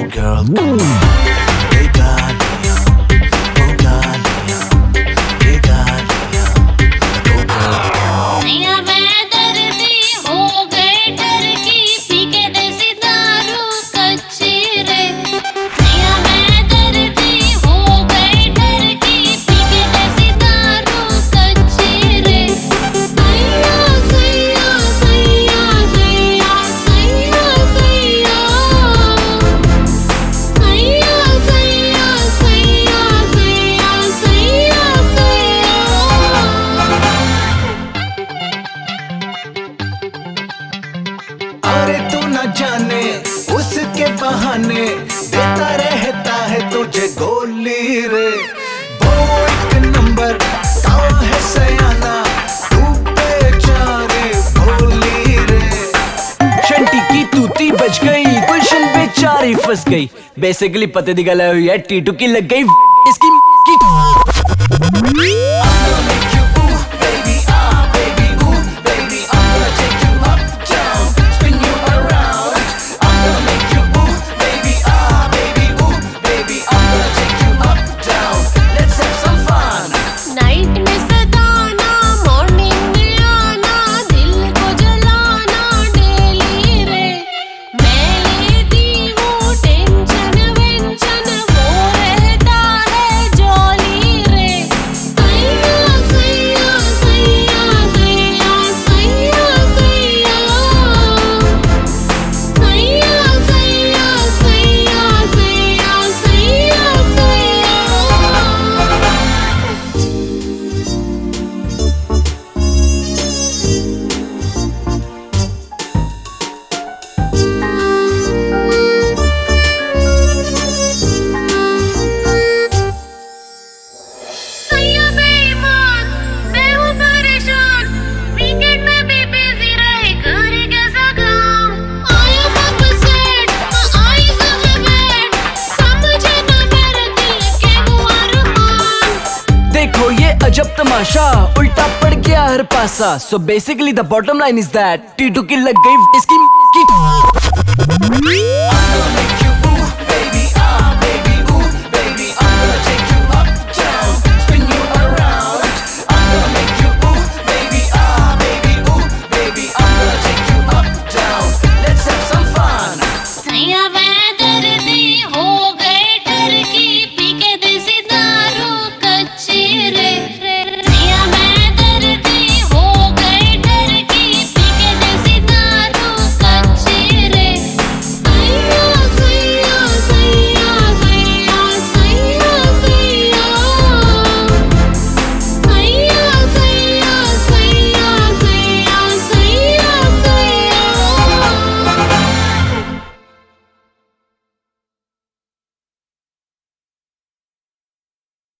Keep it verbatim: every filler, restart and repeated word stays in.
girl, come on. Pegania, Pogania, Pegania, oh girl, come on. नैया मैं दर्दी हो गए डर की, पी के देसी दारू कच्ची रे। नैया मैं दर्दी हो गए डर की, पी के देसी दारू कच्ची रे। सैया सैया सैया सैया सैया सैया सैया सैया सैया सैया सैया। अरे तू न जाने उसके बहाने देता रहता है तुझे गोली रे। वो एक नंबर का है सयाना, तू बेचारे भोली रे। शंटी की तूती बच गई, गुलशन बेचारी फंस गई। बेसिकली पते दी गल हुई है, टीटू की लग गई इसकी की। नाइट में सताना, मॉर्निंग में आना, दिल को जलाना डेली रे। मैं लेती हूँ टेंशन वेंशन, वो रहता है जॉली रे। सैया सैया सैया सैया सैया सैया सैया सैया सैया सैया सैया सैया। सैया बेईमान, मैं हूँ परेशान, वीकेंड में भी बिजी रहे, करे कैसा काम। आया वक्त सेट, आई सब बैठ, समझे ना मेरे दिल के वो अरमान। देखो ये अजब तमाशा, उल्टा पड़ गया हर पासा। So basically the bottom line is that Titu की लग गई इसकी की।